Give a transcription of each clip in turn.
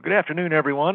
Good afternoon, everyone.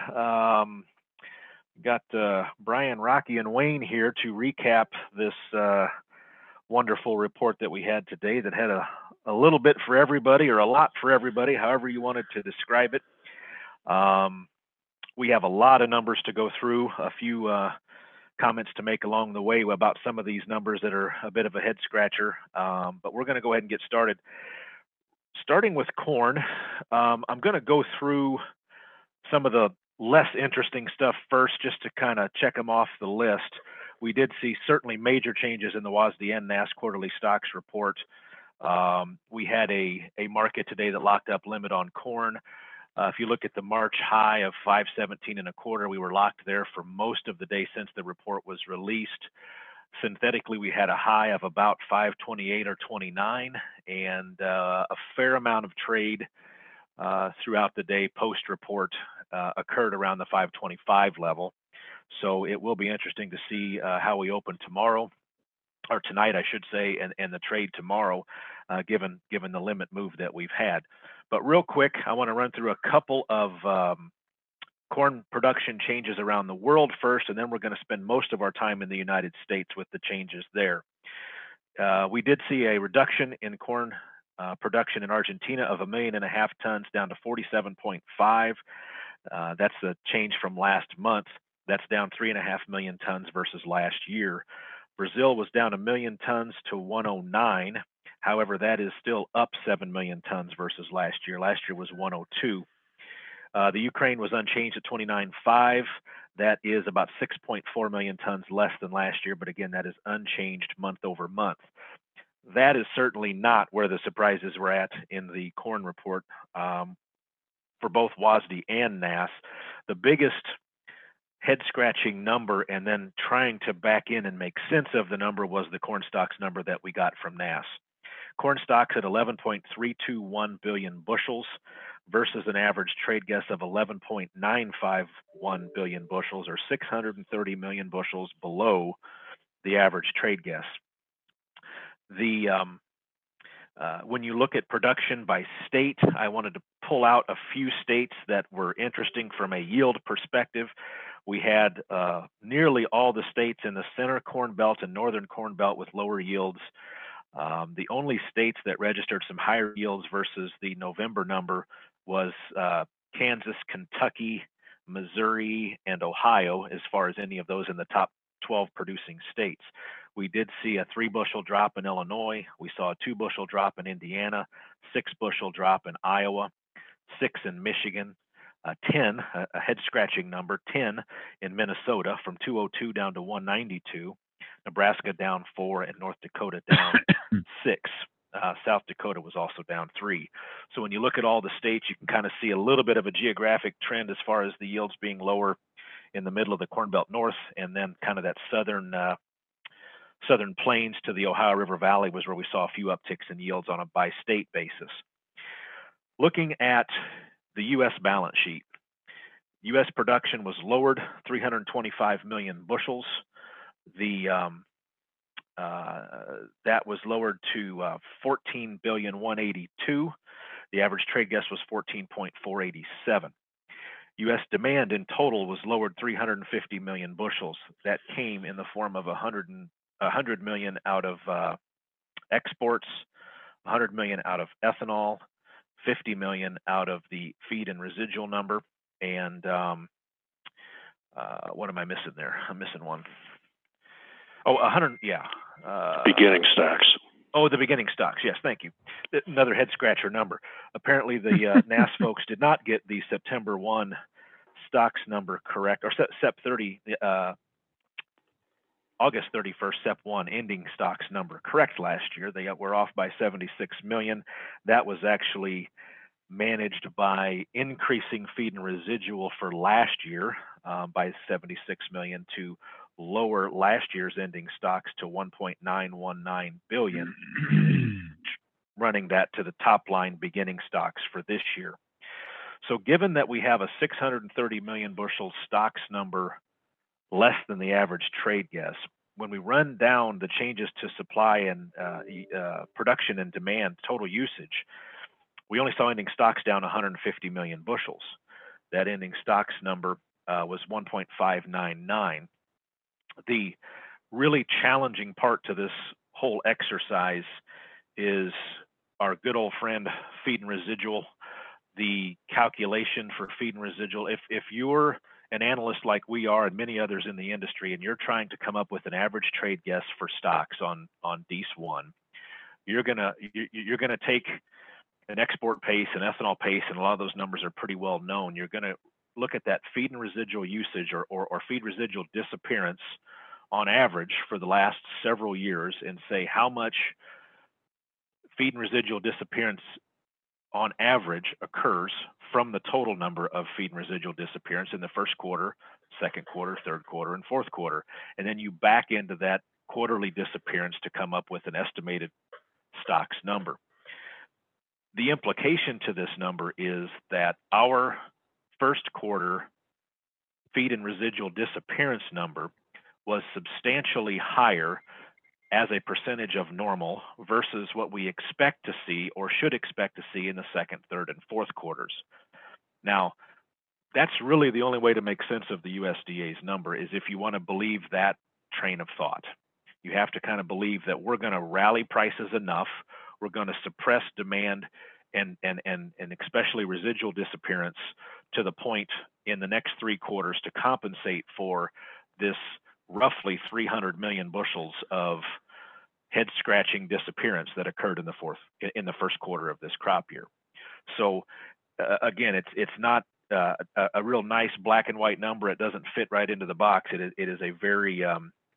Got Brian, Rocky, and Wayne here to recap this wonderful report that we had today that had a little bit for everybody or a lot for everybody, however you wanted to describe it. Um, we have a lot of numbers to go through, a few comments to make along the way about some of these numbers that are a bit of a head scratcher, but we're going to go ahead and get started. Starting with corn, I'm going to go through some of the less interesting stuff first, just to kind of check them off the list. We did see certainly major changes in the WASDE and NASS quarterly stocks report. We had a market today that locked up limit on corn. If you look at the March high of 517 and a quarter, we were locked there for most of the day since the report was released. Synthetically, we had a high of about 528 or 29, and a fair amount of trade throughout the day post-report occurred around the 525 level. So it will be interesting to see how we open tomorrow, or tonight, I should say, and the trade tomorrow, given the limit move that we've had. But real quick, I want to run through a couple of corn production changes around the world first, and then we're going to spend most of our time in the United States with the changes there. We did see a reduction in corn production in Argentina of 1.5 million tons down to 47.5. That's the change from last month. That's down 3.5 million tons versus last year. Brazil was down 1 million tons to 109. However, that is still up 7 million tons versus last year. Last year was 102. The Ukraine was unchanged at 29.5. That is about 6.4 million tons less than last year, but again, that is unchanged month over month. That is certainly not where the surprises were at in the corn report for both WASDE and NASS. The biggest head-scratching number, and then trying to back in and make sense of the number, was the corn stocks number that we got from NASS. Corn stocks at 11.321 billion bushels versus an average trade guess of 11.951 billion bushels, or 630 million bushels below the average trade guess. When you look at production by state, I wanted to pull out a few states that were interesting from a yield perspective. We had nearly all the states in the center corn belt and northern corn belt with lower yields. The only states that registered some higher yields versus the November number was Kansas, Kentucky, Missouri, and Ohio, as far as any of those in the top 12 producing states. We did see a 3-bushel drop in Illinois. We saw a 2-bushel drop in Indiana, 6-bushel drop in Iowa, 6 in Michigan, 10, a head-scratching number, 10 in Minnesota, from 202 down to 192. Nebraska down 4, and North Dakota down 6. South Dakota was also down 3. So when you look at all the states, you can kind of see a little bit of a geographic trend as far as the yields being lower in the middle of the Corn Belt North, and then kind of that southern plains to the Ohio River Valley was where we saw a few upticks in yields on a by state basis. Looking at the U.S. balance sheet, U.S. production was lowered 325 million bushels. That was lowered to 14,182,000,000. The average trade guess was 14.487. U.S. demand in total was lowered 350 million bushels. That came in the form of 100 million out of exports, 100 million out of ethanol, 50 million out of the feed and residual number, and what am I missing there? I'm missing one. Oh, 100, yeah. Beginning stocks. Oh, the beginning stocks. Yes, thank you. Another head scratcher number. Apparently, the NASS folks did not get the September 1 stocks number correct, or August 31st, Sep 1 ending stocks number correct last year. They were off by 76 million. That was actually managed by increasing feed and residual for last year by 76 million to lower last year's ending stocks to 1.919 billion, running that to the top line beginning stocks for this year. So given that we have a 630 million bushel stocks number less than the average trade guess, when we run down the changes to supply and production and demand total usage, we only saw ending stocks down 150 million bushels. that ending stocks number was 1.599. The really challenging part to this whole exercise is our good old friend feed and residual, the calculation for feed and residual. If you're an analyst like we are and many others in the industry, and you're trying to come up with an average trade guess for stocks on DEES-1, you're gonna take an export pace, an ethanol pace, and a lot of those numbers are pretty well known. You're gonna look at that feed and residual usage or feed residual disappearance on average for the last several years and say how much feed and residual disappearance on average occurs from the total number of feed and residual disappearance in the first quarter, second quarter, third quarter, and fourth quarter. And then you back into that quarterly disappearance to come up with an estimated stocks number. The implication to this number is that our first quarter feed and residual disappearance number was substantially higher as a percentage of normal versus what we expect to see or should expect to see in the second, third, and fourth quarters. Now, that's really the only way to make sense of the USDA's number is if you want to believe that train of thought. You have to kind of believe that we're going to rally prices enough, we're going to suppress demand and especially residual disappearance to the point in the next 3 quarters to compensate for this roughly 300 million bushels of head scratching disappearance that occurred in the first quarter of this crop year. So again, it's not a real nice black and white number. It doesn't fit right into the box. It is a very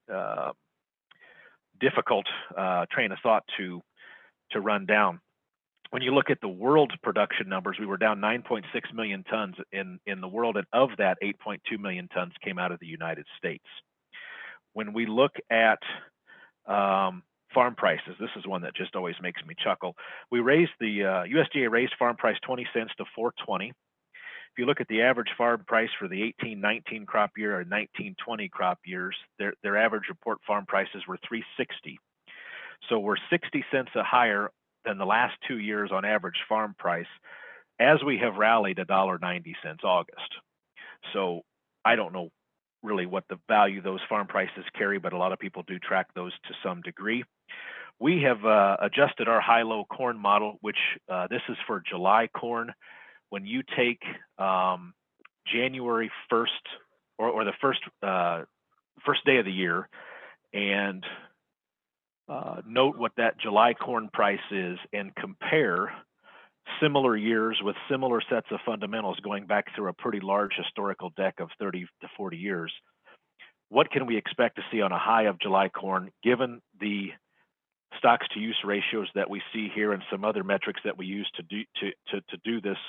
difficult train of thought to run down. When you look at the world production numbers, we were down 9.6 million tons in the world, and of that, 8.2 million tons came out of the United States. When we look at farm prices, this is one that just always makes me chuckle. We raised the USDA raised farm price 20 cents to 4.20. If you look at the average farm price for the 18-19 crop year or 19-20 crop years, their average report farm prices were 3.60. So we're 60 cents higher than the last 2 years on average farm price, as we have rallied $1.90 since August. So I don't know really what the value those farm prices carry, but a lot of people do track those to some degree. We have adjusted our high-low corn model, which this is for July corn. When you take January 1st or the first day of the year and note what that July corn price is and compare similar years with similar sets of fundamentals going back through a pretty large historical deck of 30 to 40 years, what can we expect to see on a high of July corn given the stocks to use ratios that we see here and some other metrics that we use to do this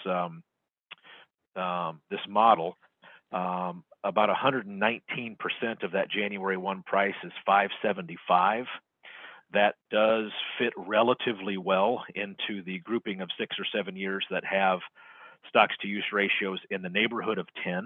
this model? About 119% of that January 1 price is 575. That does fit relatively well into the grouping of 6 or 7 years that have stocks to use ratios in the neighborhood of 10%.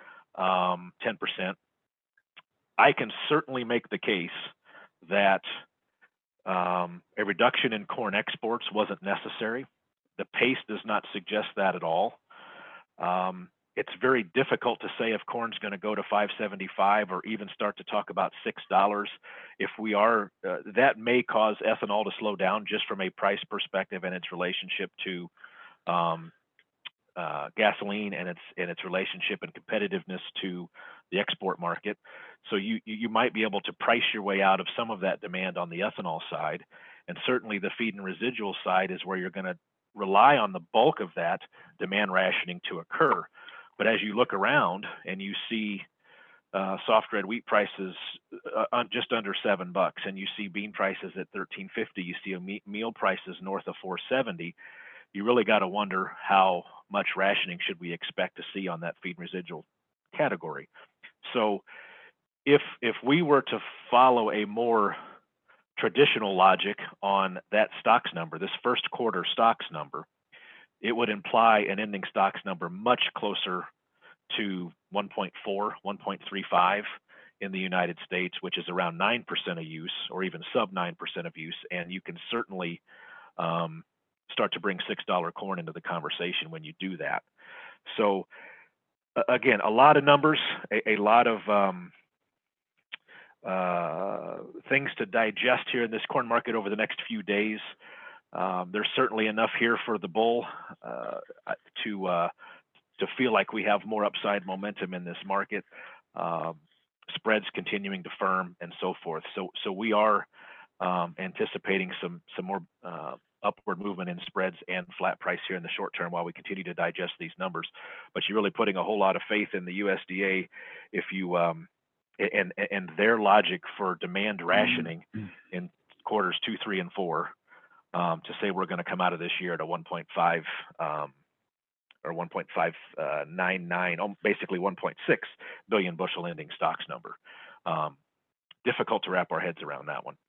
I can certainly make the case that a reduction in corn exports wasn't necessary. The pace does not suggest that at all. It's very difficult to say if corn's going to go to 575 or even start to talk about $6. If we are, that may cause ethanol to slow down just from a price perspective and its relationship to gasoline and its relationship and competitiveness to the export market. So you might be able to price your way out of some of that demand on the ethanol side, and certainly the feed and residual side is where you're going to rely on the bulk of that demand rationing to occur. But as you look around and you see soft red wheat prices just under $7, and you see bean prices at $13.50, you see meal prices north of $4.70, you really got to wonder how much rationing should we expect to see on that feed residual category. So if we were to follow a more traditional logic on that stocks number, this first quarter stocks number, it would imply an ending stocks number much closer to 1.4, 1.35 in the United States, which is around 9% of use or even sub 9% of use. And you can certainly start to bring $6 corn into the conversation when you do that. So again, a lot of numbers, a lot of things to digest here in this corn market over the next few days. There's certainly enough here for the bull to feel like we have more upside momentum in this market. Spreads continuing to firm and so forth. So we are anticipating some more upward movement in spreads and flat price here in the short term while we continue to digest these numbers. But you're really putting a whole lot of faith in the USDA if you and their logic for demand rationing in quarters 2, 3, and 4 to say we're going to come out of this year at a 1.5 or 1.599, basically 1.6 billion bushel ending stocks number. Difficult to wrap our heads around that one.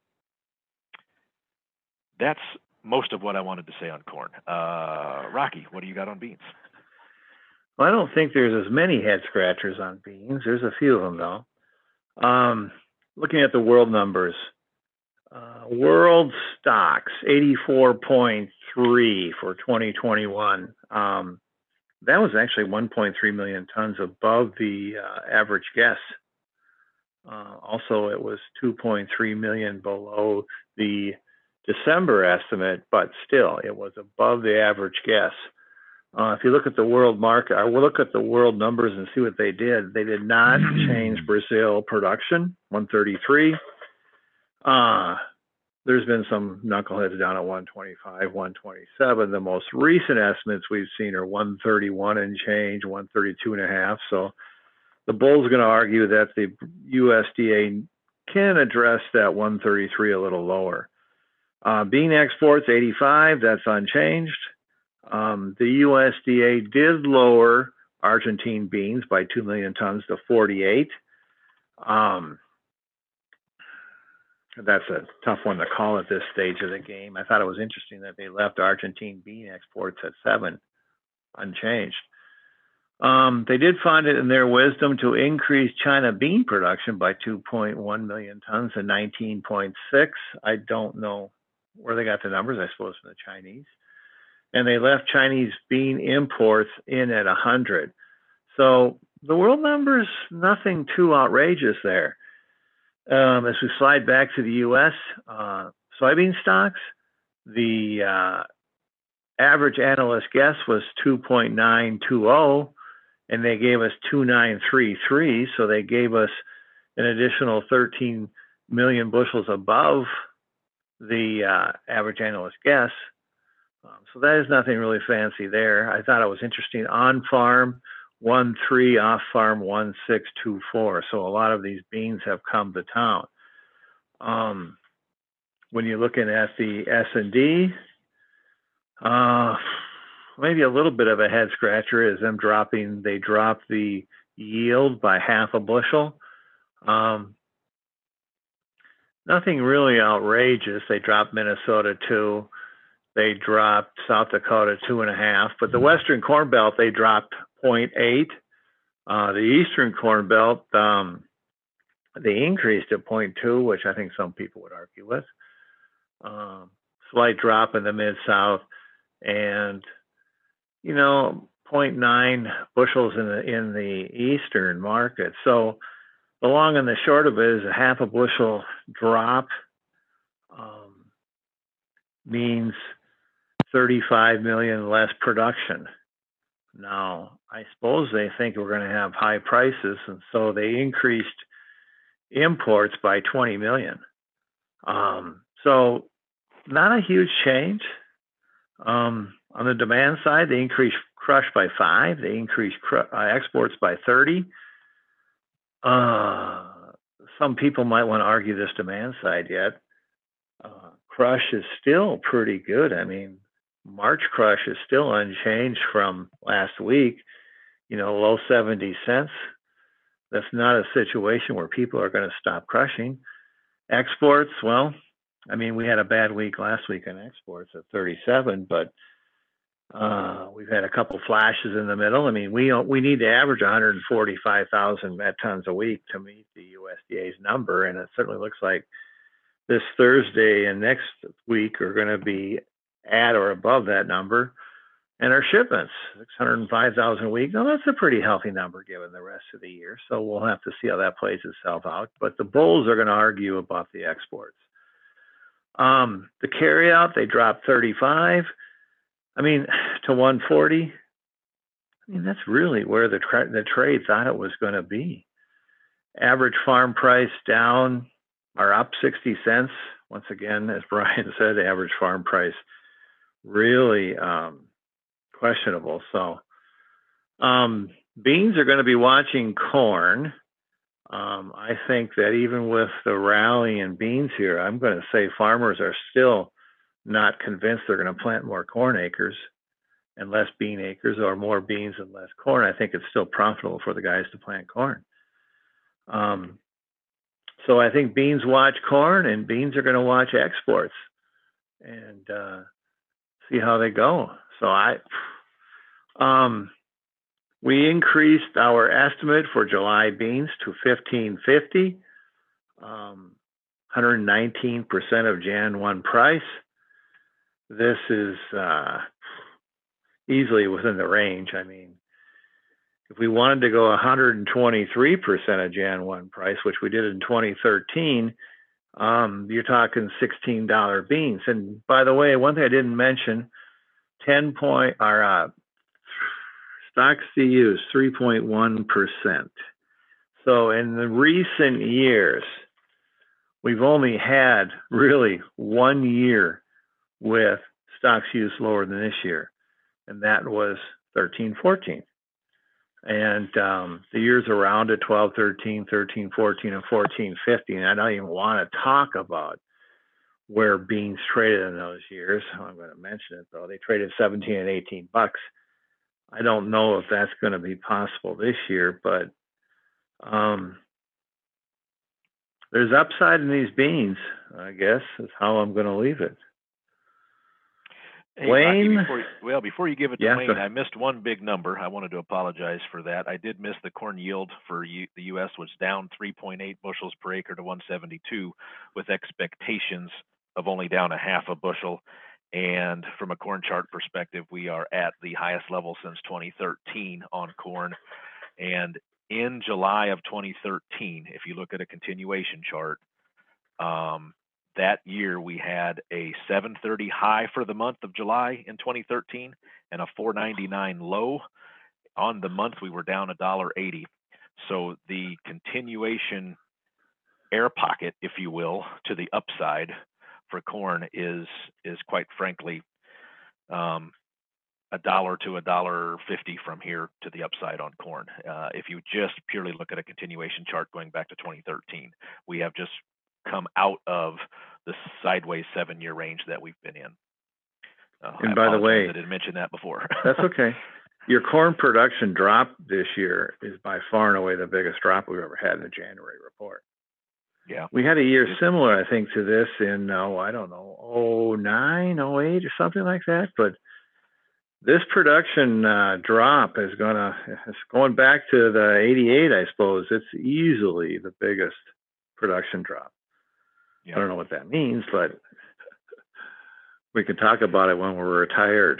That's most of what I wanted to say on corn. Rocky, what do you got on beans? Well, I don't think there's as many head scratchers on beans. There's a few of them, though. Looking at the world numbers, world stocks, 84.3 for 2021. That was actually 1.3 million tons above the average guess. Also, it was 2.3 million below the December estimate, but still, it was above the average guess. If you look at the world market, we'll look at the world numbers and see what they did. They did not change Brazil production, 133. There's been some knuckleheads down at 125, 127. The most recent estimates we've seen are 131 and change, 132 and a half. So the bull's going to argue that the USDA can address that 133 a little lower. Bean exports, 85, that's unchanged. The USDA did lower Argentine beans by 2 million tons to 48. That's a tough one to call at this stage of the game. I thought it was interesting that they left Argentine bean exports at 7, unchanged. They did find it in their wisdom to increase China bean production by 2.1 million tons to 19.6. I don't know where they got the numbers, I suppose from the Chinese. And they left Chinese bean imports in at 100. So the world numbers, nothing too outrageous there. As we slide back to the U.S., soybean stocks, the average analyst guess was 2.920, and they gave us 2.933, so they gave us an additional 13 million bushels above the average analyst guess. So that is nothing really fancy there. I thought it was interesting. On farm, 1.3, off farm, 1.624. So a lot of these beans have come to town. When you're looking at the S&D, maybe a little bit of a head scratcher is them dropping. They dropped the yield by half a bushel. Nothing really outrageous. They dropped Minnesota 2. They dropped South Dakota 2.5. But the Western Corn Belt, they dropped 0.8. The Eastern Corn Belt, they increased at 0.2, which I think some people would argue with. Slight drop in the Mid-South, and 0.9 bushels in the Eastern market. So the long and the short of it is a half a bushel drop means 35 million less production. Now, I suppose they think we're going to have high prices, and so they increased imports by 20 million. So not a huge change. On the demand side, they increased crush by 5. They increased exports by 30. Some people might want to argue this demand side yet. Crush is still pretty good. I mean, March crush is still unchanged from last week, low 70 cents. That's not a situation where people are going to stop crushing. Exports, well, I mean, we had a bad week last week on exports at 37, but we've had a couple flashes in the middle. I mean, we need to average 145,000 met tons a week to meet the USDA's number, and it certainly looks like this Thursday and next week are going to be at or above that number. And our shipments, 605,000 a week. Now, that's a pretty healthy number given the rest of the year. So we'll have to see how that plays itself out. But the bulls are going to argue about the exports. The carryout, they dropped 35. I mean, to 140. I mean, that's really where the trade thought it was going to be. Average farm price down or up 60 cents. Once again, as Brian said, average farm price really questionable. So beans are going to be watching corn. I think that even with the rally in beans here, I'm going to say farmers are still not convinced they're going to plant more corn acres and less bean acres, or more beans and less corn. I think it's still profitable for the guys to plant corn. So I think beans watch corn, and beans are going to watch exports and see how they go. So we increased our estimate for July beans to 1550, 119% of Jan 1 price. This is easily within the range. I mean, if we wanted to go 123% of Jan 1 price, which we did in 2013, you're talking $16 beans. And by the way, one thing I didn't mention, stock CU is 3.1%. So in the recent years, we've only had really 1 year with stocks use lower than this year, and that was 13-14. And the years around it, 12-13, 13-14, and 14-15. I don't even want to talk about where beans traded in those years. I'm going to mention it, though. They traded 17 and 18 bucks. I don't know if that's going to be possible this year, but there's upside in these beans, I guess, is how I'm going to leave it. Hey, Wayne? Rocky, before you give it to Wayne, I missed one big number. I wanted to apologize for that. I did miss the corn yield for the U.S. was down 3.8 bushels per acre to 172, with expectations of only down a half a bushel. And from a corn chart perspective, we are at the highest level since 2013 on corn. And in July of 2013, if you look at a continuation chart, that year we had a 730 high for the month of July in 2013 and a 499 low. On the month we were down $1.80. So the continuation air pocket, if you will, to the upside for corn is quite frankly $1 to $1.50 from here to the upside on corn. If you just purely look at a continuation chart going back to 2013, we have just come out of the sideways 7-year range that we've been in. And by the way, I didn't mention that before. That's okay. Your corn production drop this year is by far and away the biggest drop we've ever had in the January report. Yeah. We had a year similar, I think, to this in, I don't know, 09, 08 or something like that. But this production drop is going back to the 88, I suppose. It's easily the biggest production drop. Yeah. I don't know what that means, but we can talk about it when we're retired.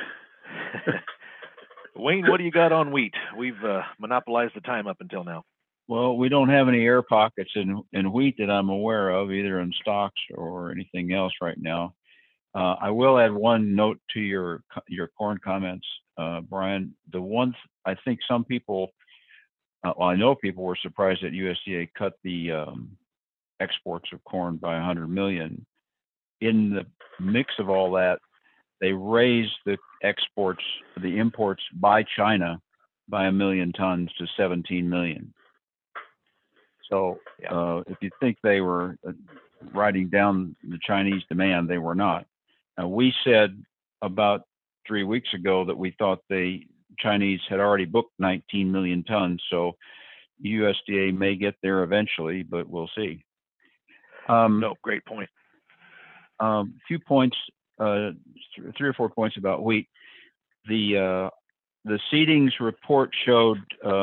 Wayne, what do you got on wheat? We've monopolized the time up until now. Well, we don't have any air pockets in wheat that I'm aware of, either in stocks or anything else right now. I will add one note to your corn comments, Brian. The one I think some people, I know people were surprised that USDA cut the exports of corn by 100 million. In the mix of all that, they raised the imports by China by 1 million tons to 17 million. So if you think they were writing down the Chinese demand, they were not. We said about 3 weeks ago that we thought the Chinese had already booked 19 million tons. So USDA may get there eventually, but we'll see. No, great point. Few points, 3 or 4 points about wheat. The seedings report showed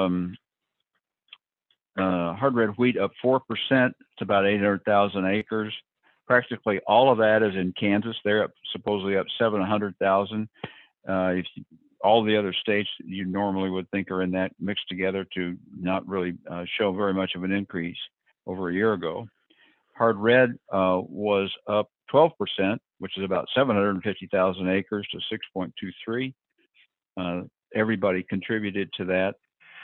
hard red wheat up 4%. It's about 800,000 acres. Practically all of that is in Kansas. They're supposedly up 700,000. all the other states that you normally would think are in that mixed together to not really show very much of an increase over a year ago. Hard red was up 12%, which is about 750,000 acres to 6.23. Everybody contributed to that.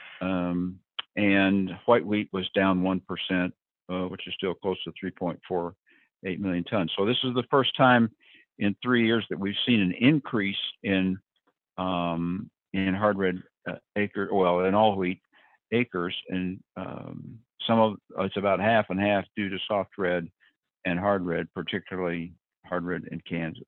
And white wheat was down 1%, which is still close to 3.48 million tons. So this is the first time in 3 years that we've seen an increase in hard red in all wheat acres, and it's about half and half due to soft red and hard red, particularly hard red in Kansas.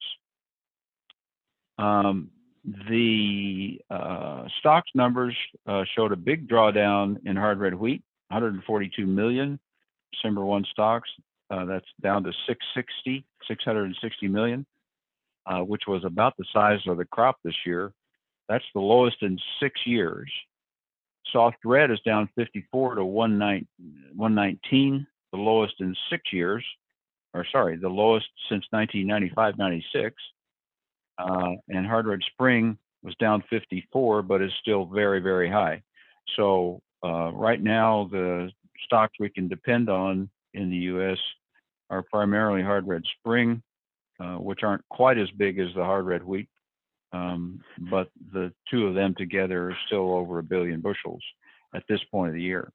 The stocks numbers showed a big drawdown in hard red wheat, 142 million December 1 stocks. That's down to 660 million, which was about the size of the crop this year. That's the lowest in 6 years. Soft red is down 54 to 119, the lowest in 6 years, the lowest since 1995-96. And hard red spring was down 54, but is still very, very high. So right now, the stocks we can depend on in the U.S. are primarily hard red spring, which aren't quite as big as the hard red wheat, but the two of them together are still over 1 billion bushels at this point of the year.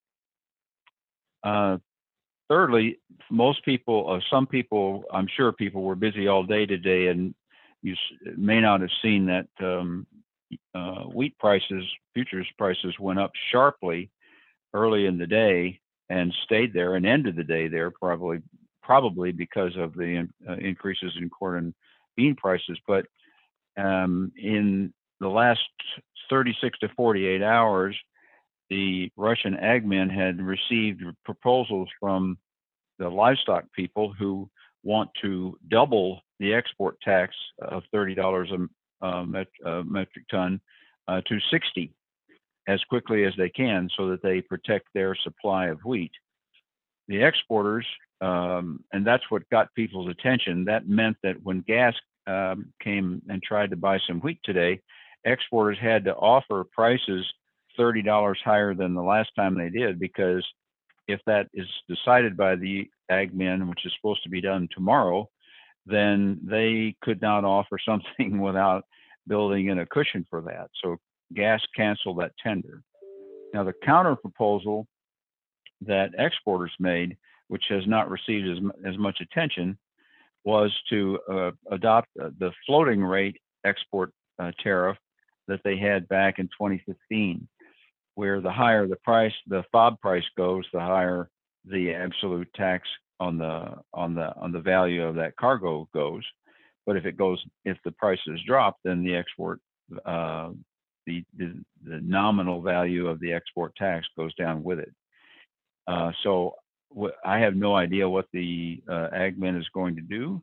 Thirdly, some people, I'm sure people were busy all day today, and you may not have seen that wheat prices, futures prices went up sharply early in the day and stayed there and ended the day there, probably because of the increases in corn and bean prices. But in the last 36 to 48 hours, the Russian agmen had received proposals from the livestock people who want to double the export tax of $30 a metric ton to 60 as quickly as they can, so that they protect their supply of wheat. The exporters, and that's what got people's attention. That meant that when gas came and tried to buy some wheat today, exporters had to offer prices $30 higher than the last time they did, because if that is decided by the agmen, which is supposed to be done tomorrow, then they could not offer something without building in a cushion for that. So gas canceled that tender. Now, the counter proposal that exporters made, which has not received as much attention, was to adopt the floating rate export tariff that they had back in 2015, where the higher the price, the FOB price goes, the higher the absolute tax on the value of that cargo goes. But if the prices drop, then the export, the nominal value of the export tax goes down with it. So I have no idea what the agmen is going to do.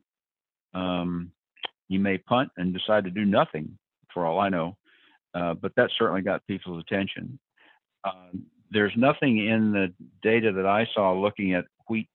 He may punt and decide to do nothing, for all I know. But that certainly got people's attention. There's nothing in the data that I saw looking at wheat,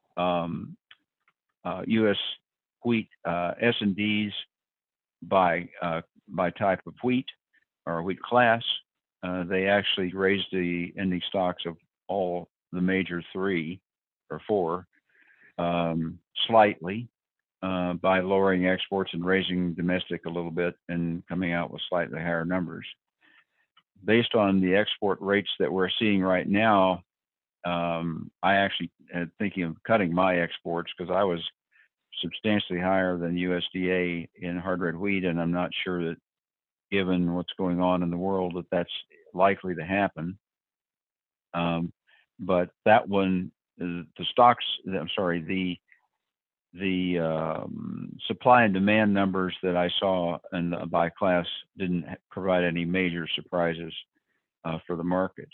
U.S. wheat S&Ds by type of wheat or wheat class. They actually raised the ending stocks of all the major 3 or 4 slightly by lowering exports and raising domestic a little bit and coming out with slightly higher numbers. Based on the export rates that we're seeing right now, I actually am thinking of cutting my exports, because I was substantially higher than USDA in hard red wheat, and I'm not sure that, given what's going on in the world, that that's likely to happen. But that one, the supply and demand numbers that I saw by class didn't provide any major surprises for the market.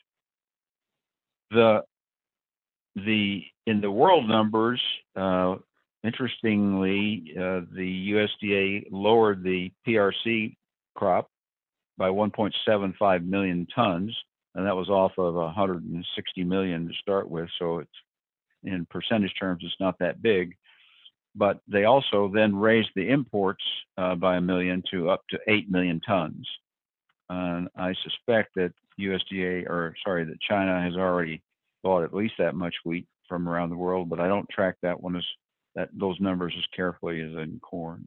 In the world numbers, interestingly, the USDA lowered the PRC crop by 1.75 million tons, and that was off of 160 million to start with. So it's, in percentage terms, it's not that big. But they also then raised the imports by 1 million to up to 8 million tons. And I suspect that that China has already bought at least that much wheat from around the world, but I don't track those numbers as carefully as in corn.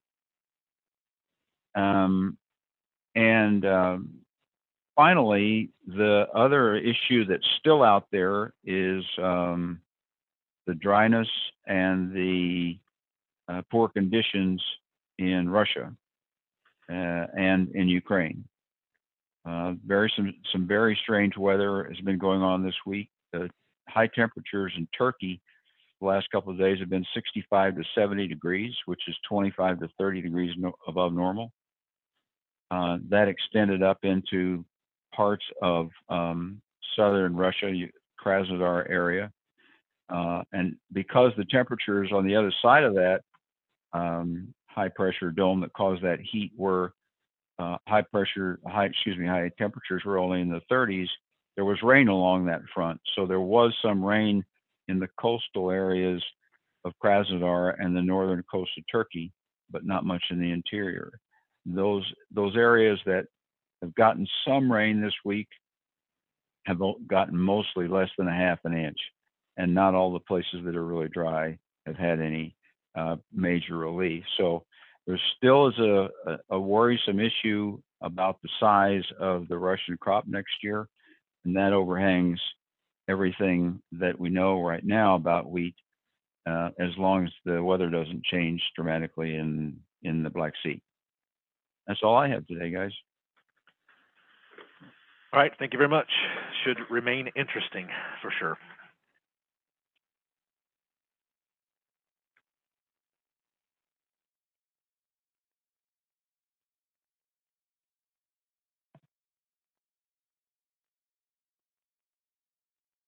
Finally, the other issue that's still out there is the dryness and the poor conditions in Russia and in Ukraine. Some very strange weather has been going on this week. The high temperatures in Turkey the last couple of days have been 65 to 70 degrees, which is 25 to 30 degrees above normal. That extended up into parts of southern Russia, Krasnodar area. And because the temperatures on the other side of that high pressure dome that caused that heat were high temperatures were only in the 30s, there was rain along that front. So there was some rain in the coastal areas of Krasnodar and the northern coast of Turkey, but not much in the interior. Those areas that have gotten some rain this week have gotten mostly less than a half an inch, and not all the places that are really dry have had any major relief. So there still is a worrisome issue about the size of the Russian crop next year, and that overhangs everything that we know right now about wheat, as long as the weather doesn't change dramatically in the Black Sea. That's all I have today, guys. All right, thank you very much. Should remain interesting for sure.